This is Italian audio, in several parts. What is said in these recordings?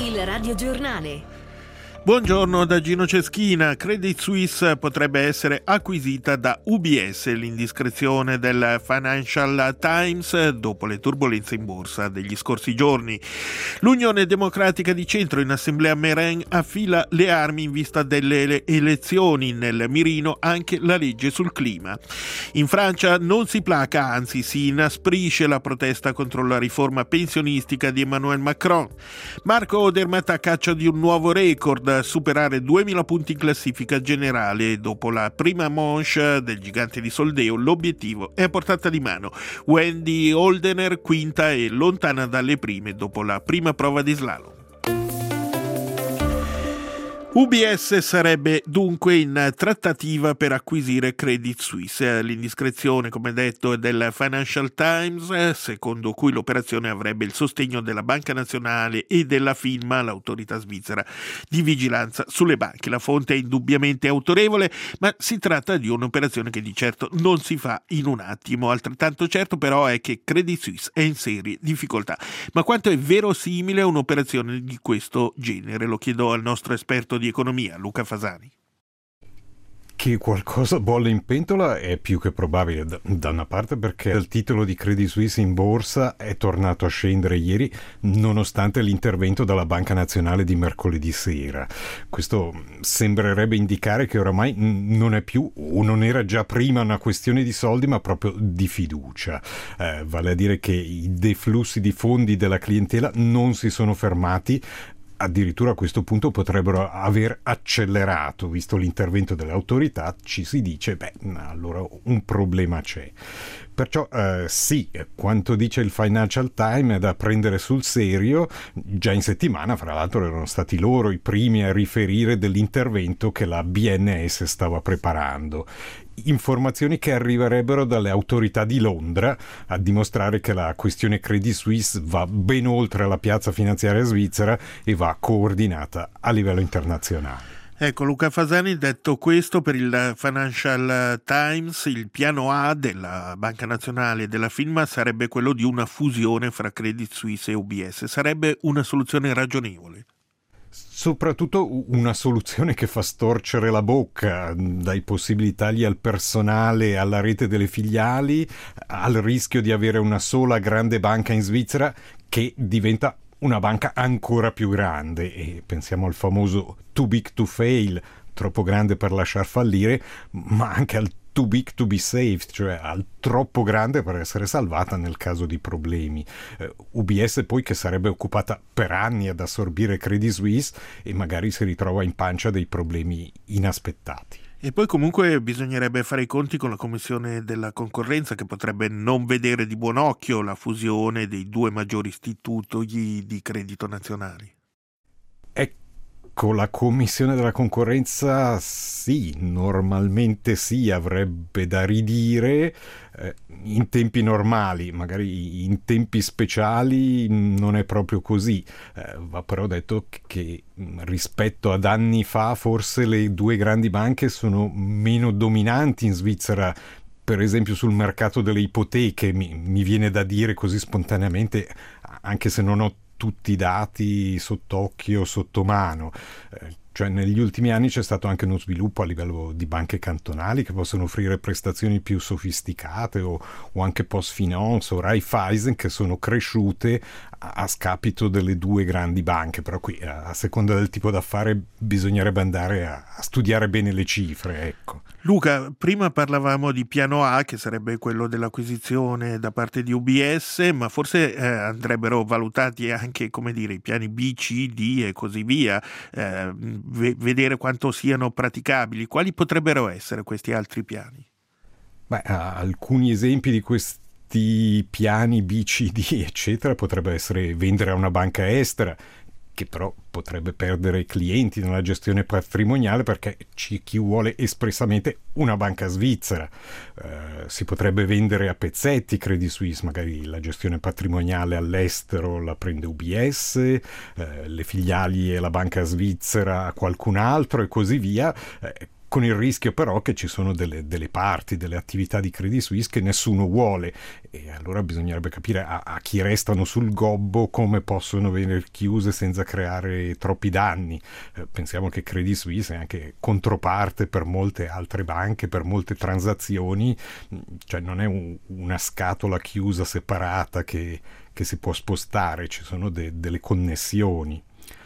Il radiogiornale. Buongiorno da Gino Ceschina. Credit Suisse potrebbe essere acquisita da UBS, l'indiscrezione del Financial Times dopo le turbolenze in borsa degli scorsi giorni. L'Unione Democratica di Centro in Assemblea Meren affila le armi in vista delle elezioni, nel mirino anche la legge sul clima. In Francia non si placa, anzi si inasprisce la protesta contro la riforma pensionistica di Emmanuel Macron. Marco Odermatt a caccia di un nuovo record, superare 2000 punti in classifica generale. Dopo la prima manche del gigante di Soldeo, l'obiettivo è a portata di mano. Wendy Holdener quinta e lontana dalle prime dopo la prima prova di slalom. UBS sarebbe dunque in trattativa per acquisire Credit Suisse. L'indiscrezione, come detto, è del Financial Times, secondo cui l'operazione avrebbe il sostegno della Banca Nazionale e della FINMA, l'autorità svizzera di vigilanza sulle banche. La fonte è indubbiamente autorevole, ma si tratta di un'operazione che di certo non si fa in un attimo. Altrettanto certo però è che Credit Suisse è in serie difficoltà. Ma quanto è verosimile un'operazione di questo genere? Lo chiedo al nostro esperto di economia, Luca Fasani. Che qualcosa bolle in pentola è più che probabile, da una parte perché il titolo di Credit Suisse in borsa è tornato a scendere ieri nonostante l'intervento dalla Banca Nazionale di mercoledì sera. Questo sembrerebbe indicare che oramai non è più, o non era già prima, una questione di soldi ma proprio di fiducia, vale a dire che i deflussi di fondi della clientela non si sono fermati, addirittura a questo punto potrebbero aver accelerato. Visto l'intervento delle autorità, ci si dice, allora un problema c'è. Perciò sì, quanto dice il Financial Times è da prendere sul serio. Già in settimana, fra l'altro, erano stati loro i primi a riferire dell'intervento che la BNS stava preparando. Informazioni che arriverebbero dalle autorità di Londra a dimostrare che la questione Credit Suisse va ben oltre la piazza finanziaria svizzera e va coordinata a livello internazionale. Ecco, Luca Fasani, detto questo, per il Financial Times il piano A della Banca Nazionale e della FINMA sarebbe quello di una fusione fra Credit Suisse e UBS. Sarebbe una soluzione ragionevole? Soprattutto una soluzione che fa storcere la bocca, dai possibili tagli al personale, alla rete delle filiali, al rischio di avere una sola grande banca in Svizzera che diventa una banca ancora più grande, e pensiamo al famoso too big to fail, troppo grande per lasciar fallire, ma anche al too big to be saved, cioè al troppo grande per essere salvata nel caso di problemi. UBS poi che sarebbe occupata per anni ad assorbire Credit Suisse e magari si ritrova in pancia dei problemi inaspettati. E poi comunque bisognerebbe fare i conti con la Commissione della Concorrenza, che potrebbe non vedere di buon occhio la fusione dei due maggiori istituti di credito nazionali. Con la Commissione della Concorrenza sì, normalmente sì, avrebbe da ridire in tempi normali, magari in tempi speciali non è proprio così. Va però detto che rispetto ad anni fa forse le due grandi banche sono meno dominanti in Svizzera. Per esempio sul mercato delle ipoteche mi viene da dire così spontaneamente, anche se non ho tutti i dati sott'occhio, sotto mano. Cioè negli ultimi anni c'è stato anche uno sviluppo a livello di banche cantonali che possono offrire prestazioni più sofisticate o anche Postfinance o Raiffeisen, che sono cresciute a scapito delle due grandi banche. Però qui a seconda del tipo d'affare bisognerebbe andare a studiare bene le cifre, ecco. Luca, prima parlavamo di piano A, che sarebbe quello dell'acquisizione da parte di UBS, ma forse andrebbero valutati anche, come dire, i piani B, C, D e così via, vedere quanto siano praticabili. Quali potrebbero essere questi altri piani? Alcuni esempi di questi piani B, C, D, eccetera, potrebbe essere vendere a una banca estera, che però potrebbe perdere clienti nella gestione patrimoniale perché c'è chi vuole espressamente una banca svizzera. Si potrebbe vendere a pezzetti Credit Suisse, magari la gestione patrimoniale all'estero la prende UBS, le filiali e la banca svizzera a qualcun altro e così via. con il rischio però che ci sono delle parti, delle attività di Credit Suisse che nessuno vuole, e allora bisognerebbe capire a chi restano sul gobbo come possono venire chiuse senza creare troppi danni. Pensiamo che Credit Suisse è anche controparte per molte altre banche, per molte transazioni, cioè non è una scatola chiusa separata che si può spostare, ci sono delle connessioni.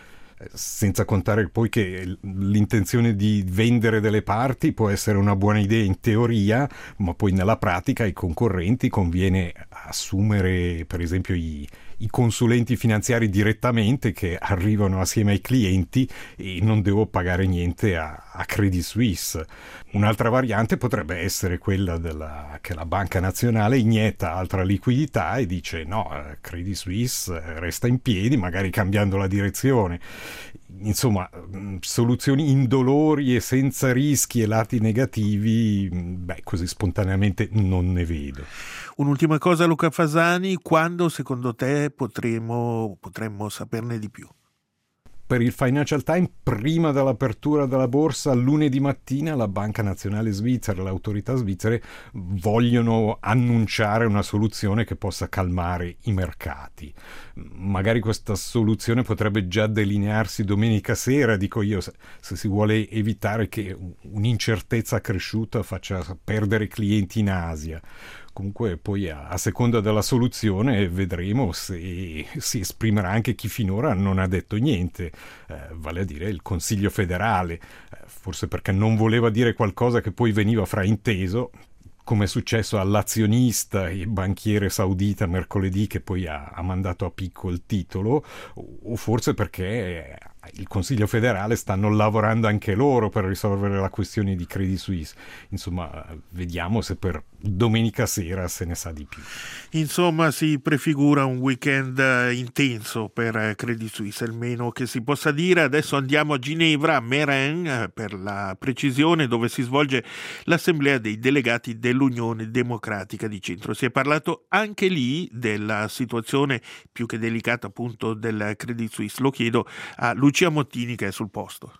Senza contare poi che l'intenzione di vendere delle parti può essere una buona idea in teoria, ma poi nella pratica ai concorrenti conviene assumere per esempio i consulenti finanziari direttamente, che arrivano assieme ai clienti, e non devo pagare niente a Credit Suisse. Un'altra variante potrebbe essere quella che la banca nazionale inietta altra liquidità e dice no, Credit Suisse resta in piedi, magari cambiando la direzione. Insomma, soluzioni indolori e senza rischi e lati negativi, così spontaneamente non ne vedo. Un'ultima cosa, Luca Fasani, quando secondo te potremmo saperne di più? Per il Financial Times, prima dell'apertura della borsa, lunedì mattina, la Banca Nazionale Svizzera e le autorità svizzere vogliono annunciare una soluzione che possa calmare i mercati. Magari questa soluzione potrebbe già delinearsi domenica sera, dico io, se si vuole evitare che un'incertezza accresciuta faccia perdere clienti in Asia. Comunque poi a seconda della soluzione vedremo se si esprimerà anche chi finora non ha detto niente, vale a dire il Consiglio federale, forse perché non voleva dire qualcosa che poi veniva frainteso, come è successo all'azionista e banchiere saudita mercoledì, che poi ha mandato a picco il titolo, o forse perché il Consiglio federale stanno lavorando anche loro per risolvere la questione di Credit Suisse. Insomma, vediamo se per domenica sera se ne sa di più. Insomma, si prefigura un weekend intenso per Credit Suisse, almeno che si possa dire. Adesso andiamo a Ginevra, a Meyrin, per la precisione, dove si svolge l'assemblea dei delegati dell'Unione Democratica di Centro. Si è parlato anche lì della situazione più che delicata appunto del Credit Suisse. Lo chiedo a Lucia Mottini, che è sul posto.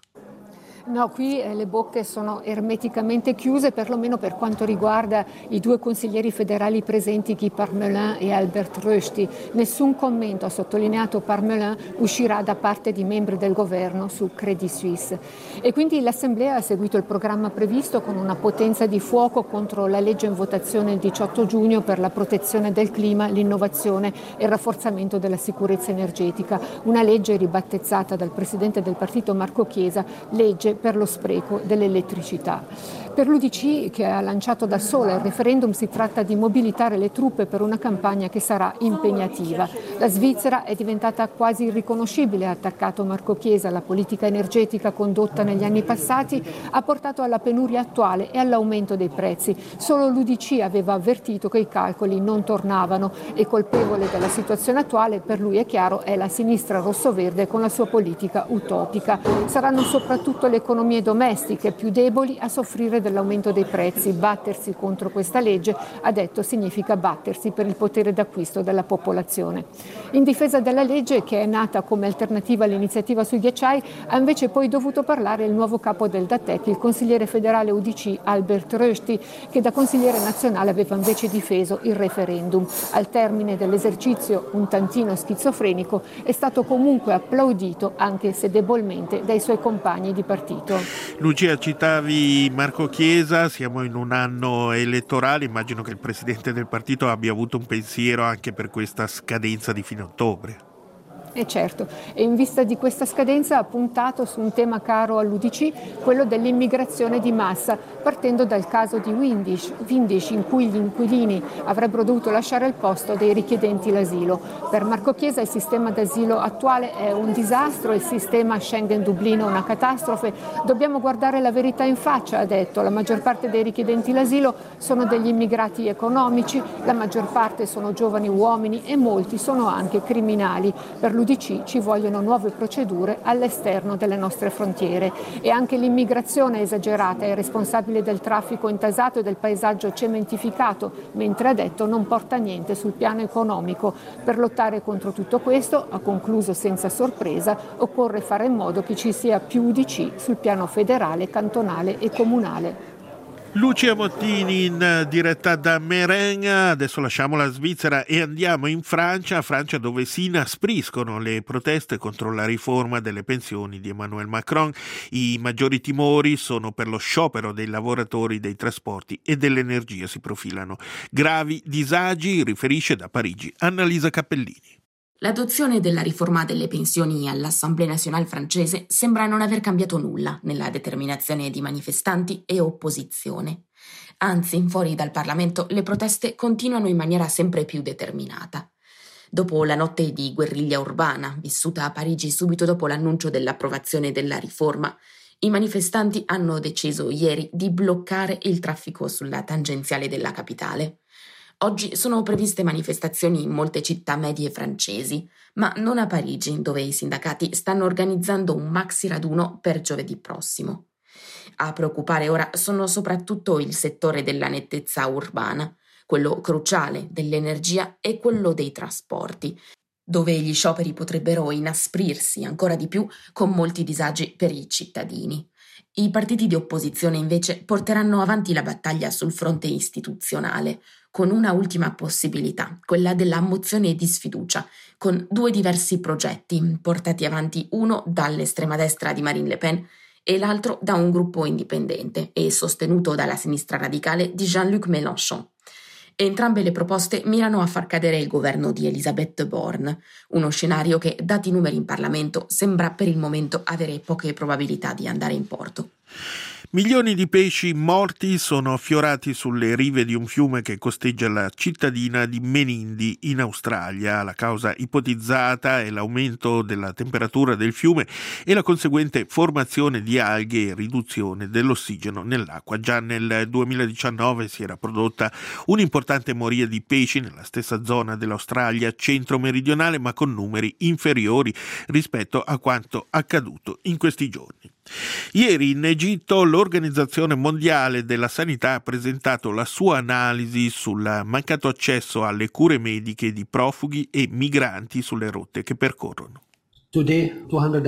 No, qui le bocche sono ermeticamente chiuse, perlomeno per quanto riguarda i due consiglieri federali presenti, Guy Parmelin e Albert Rösti. Nessun commento, ha sottolineato Parmelin, uscirà da parte di membri del governo su Credit Suisse. E quindi l'Assemblea ha seguito il programma previsto con una potenza di fuoco contro la legge in votazione il 18 giugno per la protezione del clima, l'innovazione e il rafforzamento della sicurezza energetica. Una legge ribattezzata dal presidente del partito Marco Chiesa, legge per lo spreco dell'elettricità. Per l'UDC, che ha lanciato da sola il referendum, si tratta di mobilitare le truppe per una campagna che sarà impegnativa. La Svizzera è diventata quasi irriconoscibile, ha attaccato Marco Chiesa. La politica energetica condotta negli anni passati ha portato alla penuria attuale e all'aumento dei prezzi. Solo l'UDC aveva avvertito che i calcoli non tornavano, e colpevole della situazione attuale, per lui è chiaro, è la sinistra rossoverde con la sua politica utopica. Saranno soprattutto le economie domestiche più deboli a soffrire dell'aumento dei prezzi. Battersi contro questa legge, ha detto, significa battersi per il potere d'acquisto della popolazione. In difesa della legge, che è nata come alternativa all'iniziativa sui ghiacciai, ha invece poi dovuto parlare il nuovo capo del DATEC, il consigliere federale UDC Albert Rösti, che da consigliere nazionale aveva invece difeso il referendum. Al termine dell'esercizio, un tantino schizofrenico, è stato comunque applaudito, anche se debolmente, dai suoi compagni di partito. Lucia, citavi Marco Chiesa, siamo in un anno elettorale, immagino che il presidente del partito abbia avuto un pensiero anche per questa scadenza di fine ottobre. E certo, e in vista di questa scadenza ha puntato su un tema caro all'UDC, quello dell'immigrazione di massa, partendo dal caso di Windisch, in cui gli inquilini avrebbero dovuto lasciare il posto dei richiedenti l'asilo. Per Marco Chiesa il sistema d'asilo attuale è un disastro, il sistema Schengen-Dublino una catastrofe. Dobbiamo guardare la verità in faccia, ha detto. La maggior parte dei richiedenti l'asilo sono degli immigrati economici, la maggior parte sono giovani uomini e molti sono anche criminali. Per l'UDC ci vogliono nuove procedure all'esterno delle nostre frontiere e anche l'immigrazione esagerata e responsabile del traffico intasato e del paesaggio cementificato, mentre ha detto non porta niente sul piano economico. Per lottare contro tutto questo, ha concluso senza sorpresa, occorre fare in modo che ci sia più UDC sul piano federale, cantonale e comunale. Lucia Mottini in diretta da Meren. Adesso lasciamo la Svizzera e andiamo in Francia dove si inaspriscono le proteste contro la riforma delle pensioni di Emmanuel Macron. I maggiori timori sono per lo sciopero dei lavoratori dei trasporti e dell'energia, si profilano gravi disagi, riferisce da Parigi Annalisa Cappellini. L'adozione della riforma delle pensioni all'Assemblée nationale francese sembra non aver cambiato nulla nella determinazione di manifestanti e opposizione. Anzi, fuori dal Parlamento le proteste continuano in maniera sempre più determinata. Dopo la notte di guerriglia urbana, vissuta a Parigi subito dopo l'annuncio dell'approvazione della riforma, i manifestanti hanno deciso ieri di bloccare il traffico sulla tangenziale della capitale. Oggi sono previste manifestazioni in molte città medie francesi, ma non a Parigi, dove i sindacati stanno organizzando un maxi raduno per giovedì prossimo. A preoccupare ora sono soprattutto il settore della nettezza urbana, quello cruciale dell'energia e quello dei trasporti, dove gli scioperi potrebbero inasprirsi ancora di più con molti disagi per i cittadini. I partiti di opposizione invece porteranno avanti la battaglia sul fronte istituzionale, con una ultima possibilità, quella della mozione di sfiducia, con due diversi progetti, portati avanti uno dall'estrema destra di Marine Le Pen e l'altro da un gruppo indipendente e sostenuto dalla sinistra radicale di Jean-Luc Mélenchon. Entrambe le proposte mirano a far cadere il governo di Elisabeth Borne, uno scenario che, dati i numeri in Parlamento, sembra per il momento avere poche probabilità di andare in porto. Milioni di pesci morti sono affiorati sulle rive di un fiume che costeggia la cittadina di Menindee in Australia. La causa ipotizzata è l'aumento della temperatura del fiume e la conseguente formazione di alghe e riduzione dell'ossigeno nell'acqua. Già nel 2019 si era prodotta un'importante moria di pesci nella stessa zona dell'Australia centro-meridionale, ma con numeri inferiori rispetto a quanto accaduto in questi giorni. Ieri in Egitto l'Organizzazione Mondiale della Sanità ha presentato la sua analisi sul mancato accesso alle cure mediche di profughi e migranti sulle rotte che percorrono. Today,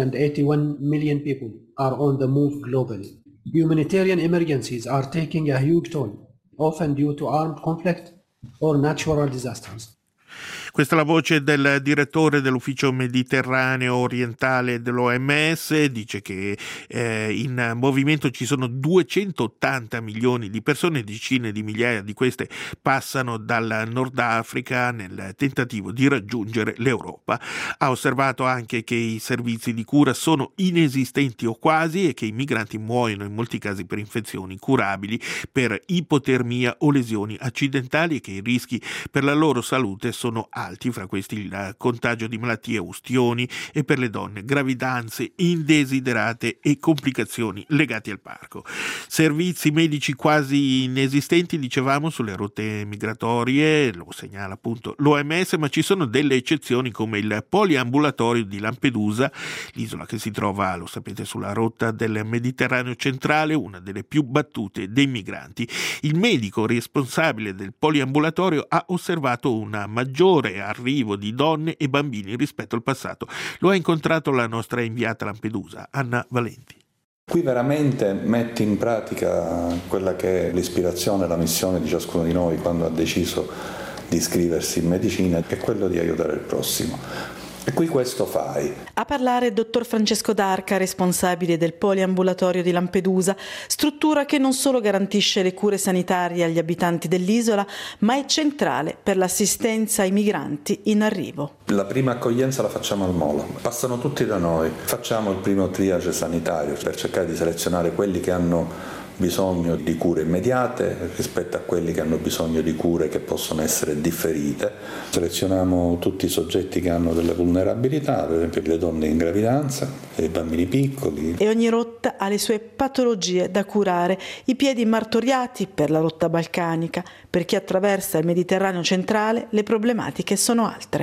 281 million people are on the move globally. Humanitarian emergencies are taking a huge toll, often due to armed conflict or natural disasters. Questa è la voce del direttore dell'ufficio mediterraneo orientale dell'OMS, dice che in movimento ci sono 280 milioni di persone, decine di migliaia di queste passano dal Nord Africa nel tentativo di raggiungere l'Europa. Ha osservato anche che i servizi di cura sono inesistenti o quasi e che i migranti muoiono in molti casi per infezioni curabili, per ipotermia o lesioni accidentali e che i rischi per la loro salute sono alti, fra questi il contagio di malattie a ustioni e per le donne gravidanze indesiderate e complicazioni legate al parto. Servizi medici quasi inesistenti, dicevamo, sulle rotte migratorie, lo segnala appunto l'OMS, ma ci sono delle eccezioni come il poliambulatorio di Lampedusa, l'isola che si trova, lo sapete, sulla rotta del Mediterraneo centrale, una delle più battute dei migranti. Il medico responsabile del poliambulatorio ha osservato una maggiore arrivo di donne e bambini rispetto al passato. Lo ha incontrato la nostra inviata a Lampedusa, Anna Valenti. Qui veramente metti in pratica quella che è l'ispirazione e la missione di ciascuno di noi quando ha deciso di iscriversi in medicina, che è quello di aiutare il prossimo. E qui questo fai. A parlare il dottor Francesco D'Arca, responsabile del poliambulatorio di Lampedusa, struttura che non solo garantisce le cure sanitarie agli abitanti dell'isola, ma è centrale per l'assistenza ai migranti in arrivo. La prima accoglienza la facciamo al Molo, passano tutti da noi, facciamo il primo triage sanitario per cercare di selezionare quelli che hanno bisogno di cure immediate rispetto a quelli che hanno bisogno di cure che possono essere differite. Selezioniamo tutti i soggetti che hanno delle vulnerabilità, per esempio le donne in gravidanza, i bambini piccoli. E ogni rotta ha le sue patologie da curare, i piedi martoriati per la rotta balcanica. Per chi attraversa il Mediterraneo centrale le problematiche sono altre.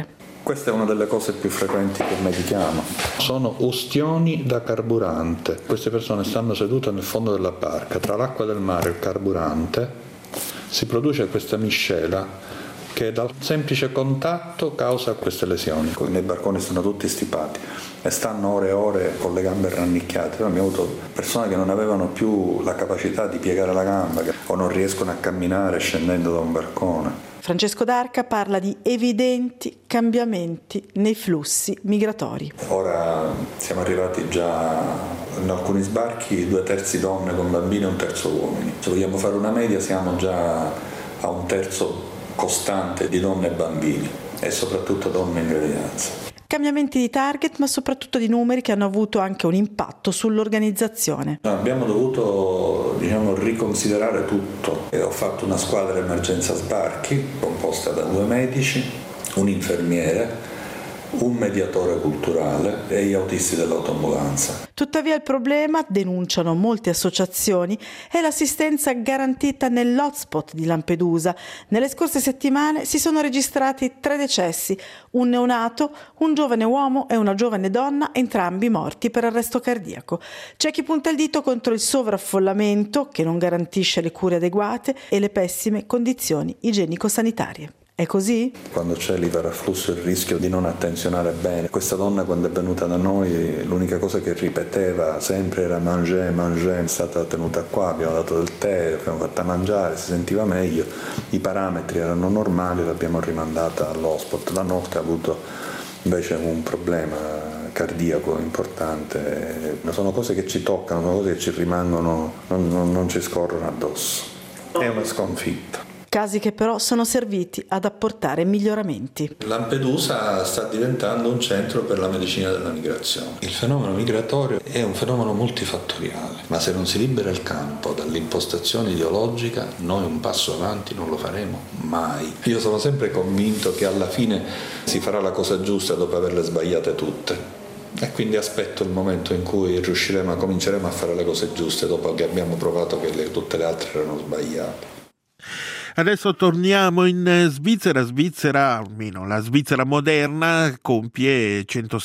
Questa è una delle cose più frequenti che medichiamo. Sono ustioni da carburante. Queste persone stanno sedute nel fondo della barca, tra l'acqua del mare e il carburante si produce questa miscela che dal semplice contatto causa queste lesioni. Nei barconi stanno tutti stipati e stanno ore e ore con le gambe rannicchiate. Noi abbiamo avuto persone che non avevano più la capacità di piegare la gamba o non riescono a camminare scendendo da un barcone. Francesco D'Arca parla di evidenti cambiamenti nei flussi migratori. Ora siamo arrivati già in alcuni sbarchi 2/3 donne con bambini e 1/3 uomini. Se vogliamo fare una media siamo già a 1/3 costante di donne e bambini e soprattutto donne in gravidanza. Cambiamenti di target, ma soprattutto di numeri che hanno avuto anche un impatto sull'organizzazione. Abbiamo dovuto riconsiderare tutto. Ho fatto una squadra emergenza sbarchi composta da 2 medici, un infermiere, un mediatore culturale e gli autisti dell'autoambulanza. Tuttavia il problema, denunciano molte associazioni, è l'assistenza garantita nell'hotspot di Lampedusa. Nelle scorse settimane si sono registrati 3 decessi, un neonato, un giovane uomo e una giovane donna, entrambi morti per arresto cardiaco. C'è chi punta il dito contro il sovraffollamento, che non garantisce le cure adeguate, e le pessime condizioni igienico-sanitarie. È così? Quando c'è l'iperafflusso il rischio di non attenzionare bene. Questa donna quando è venuta da noi l'unica cosa che ripeteva sempre era manger, manger, è stata tenuta qua, abbiamo dato del tè, l'abbiamo fatta mangiare, si sentiva meglio, i parametri erano normali, l'abbiamo rimandata all'hotspot. La notte ha avuto invece un problema cardiaco importante. Sono cose che ci toccano, sono cose che ci rimangono, non ci scorrono addosso. È una sconfitta. Casi che però sono serviti ad apportare miglioramenti. Lampedusa sta diventando un centro per la medicina della migrazione. Il fenomeno migratorio è un fenomeno multifattoriale, ma se non si libera il campo dall'impostazione ideologica, noi un passo avanti non lo faremo mai. Io sono sempre convinto che alla fine si farà la cosa giusta dopo averle sbagliate tutte. E quindi aspetto il momento in cui cominceremo a fare le cose giuste dopo che abbiamo provato che tutte le altre erano sbagliate. Adesso torniamo in Svizzera. Almeno la Svizzera moderna, compie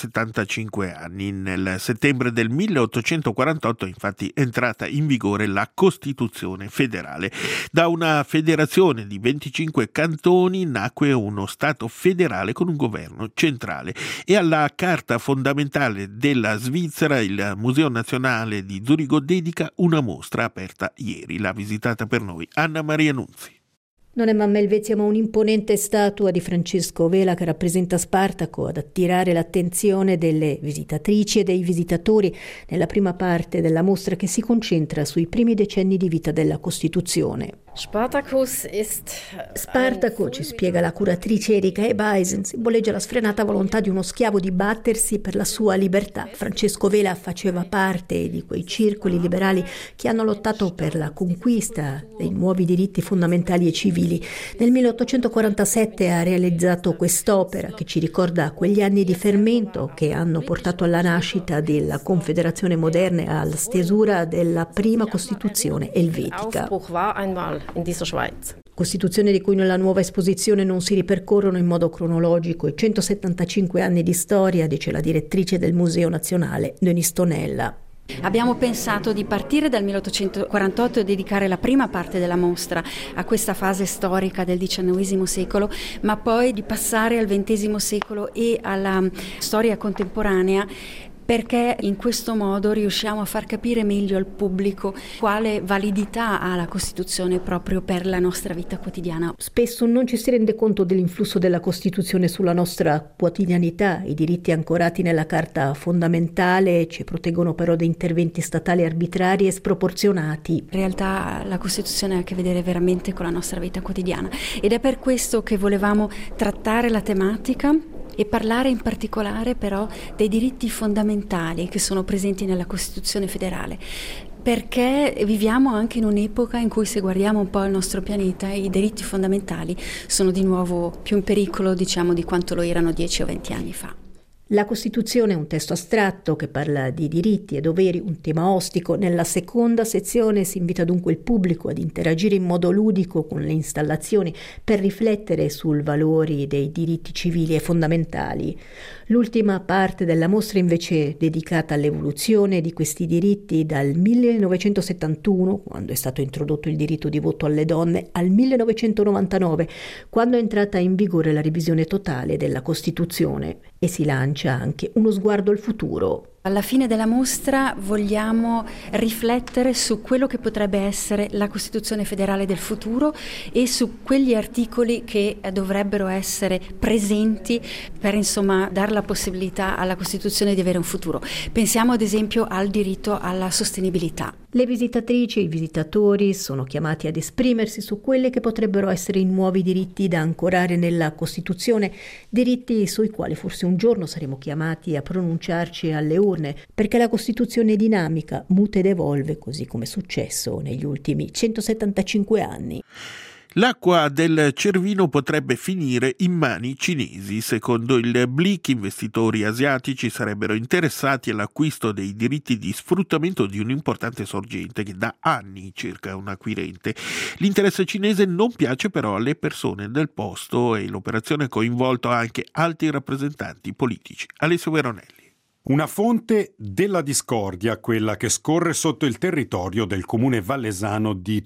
175 anni. Nel settembre del 1848, infatti, è entrata in vigore la Costituzione federale. Da una federazione di 25 cantoni nacque uno Stato federale con un governo centrale. E alla Carta fondamentale della Svizzera il Museo Nazionale di Zurigo dedica una mostra aperta ieri. L'ha visitata per noi Anna Maria Nunzi. Non è Mamma Elvezia, ma un'imponente statua di Francesco Vela che rappresenta Spartaco ad attirare l'attenzione delle visitatrici e dei visitatori nella prima parte della mostra che si concentra sui primi decenni di vita della Costituzione. Spartaco, ci spiega la curatrice Erika Ebeisen, simboleggia la sfrenata volontà di uno schiavo di battersi per la sua libertà. Francesco Vela faceva parte di quei circoli liberali che hanno lottato per la conquista dei nuovi diritti fondamentali e civili. Nel 1847 ha realizzato quest'opera che ci ricorda quegli anni di fermento che hanno portato alla nascita della Confederazione moderna e alla stesura della prima Costituzione elvetica. Costituzione di cui nella nuova esposizione non si ripercorrono in modo cronologico i 175 anni di storia, dice la direttrice del Museo Nazionale, Denise Tonella. Abbiamo pensato di partire dal 1848 e dedicare la prima parte della mostra a questa fase storica del XIX secolo, ma poi di passare al XX secolo e alla storia contemporanea, perché in questo modo riusciamo a far capire meglio al pubblico quale validità ha la Costituzione proprio per la nostra vita quotidiana. Spesso non ci si rende conto dell'influsso della Costituzione sulla nostra quotidianità. I diritti ancorati nella Carta fondamentale ci proteggono però da interventi statali arbitrari e sproporzionati. In realtà la Costituzione ha a che vedere veramente con la nostra vita quotidiana ed è per questo che volevamo trattare la tematica e parlare in particolare però dei diritti fondamentali che sono presenti nella Costituzione federale, perché viviamo anche in un'epoca in cui, se guardiamo un po' il nostro pianeta, i diritti fondamentali sono di nuovo più in pericolo, di quanto lo erano 10 o 20 anni fa. La Costituzione è un testo astratto che parla di diritti e doveri, un tema ostico. Nella seconda sezione si invita dunque il pubblico ad interagire in modo ludico con le installazioni per riflettere sul valori dei diritti civili e fondamentali. L'ultima parte della mostra invece è dedicata all'evoluzione di questi diritti dal 1971, quando è stato introdotto il diritto di voto alle donne, al 1999, quando è entrata in vigore la revisione totale della Costituzione, e si lancia anche uno sguardo al futuro. Alla fine della mostra vogliamo riflettere su quello che potrebbe essere la Costituzione federale del futuro e su quegli articoli che dovrebbero essere presenti per dare la possibilità alla Costituzione di avere un futuro. Pensiamo ad esempio al diritto alla sostenibilità. Le visitatrici e i visitatori sono chiamati ad esprimersi su quelli che potrebbero essere i nuovi diritti da ancorare nella Costituzione, diritti sui quali forse un giorno saremo chiamati a pronunciarci alle urne, perché la Costituzione è dinamica, muta ed evolve, così come è successo negli ultimi 175 anni. L'acqua del Cervino potrebbe finire in mani cinesi. Secondo il Blick, investitori asiatici sarebbero interessati all'acquisto dei diritti di sfruttamento di un'importante sorgente che da anni cerca un acquirente. L'interesse cinese non piace però alle persone del posto e l'operazione ha coinvolto anche alti rappresentanti politici. Alessio Veronelli. Una fonte della discordia, quella che scorre sotto il territorio del comune vallesano di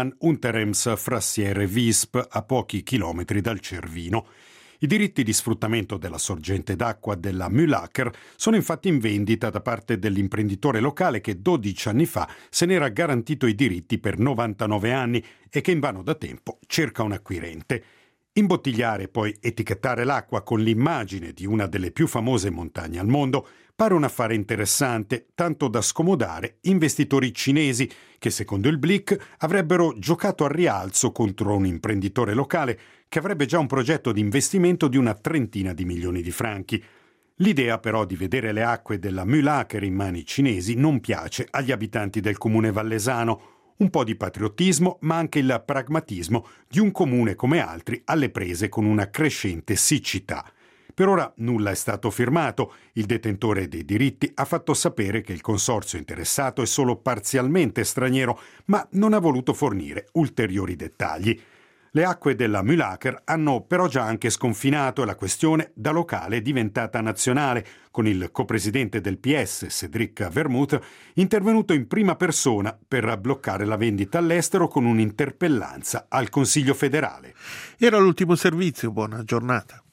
Turtman-Unterems-Frassiere-Visp, a pochi chilometri dal Cervino. I diritti di sfruttamento della sorgente d'acqua della Mühlacker sono infatti in vendita da parte dell'imprenditore locale che 12 anni fa se n'era garantito i diritti per 99 anni e che invano da tempo cerca un acquirente. Imbottigliare e poi etichettare l'acqua con l'immagine di una delle più famose montagne al mondo pare un affare interessante, tanto da scomodare investitori cinesi che, secondo il Blick, avrebbero giocato al rialzo contro un imprenditore locale che avrebbe già un progetto di investimento di una 30 di milioni di franchi. L'idea però di vedere le acque della Mühlacker in mani cinesi non piace agli abitanti del comune vallesano. Un po' di patriottismo, ma anche il pragmatismo di un comune come altri alle prese con una crescente siccità. Per ora nulla è stato firmato. Il detentore dei diritti ha fatto sapere che il consorzio interessato è solo parzialmente straniero, ma non ha voluto fornire ulteriori dettagli. Le acque della Mühlacker hanno però già anche sconfinato e la questione da locale è diventata nazionale, con il copresidente del PS, Cédric Vermouth, intervenuto in prima persona per bloccare la vendita all'estero con un'interpellanza al Consiglio federale. Era l'ultimo servizio, buona giornata.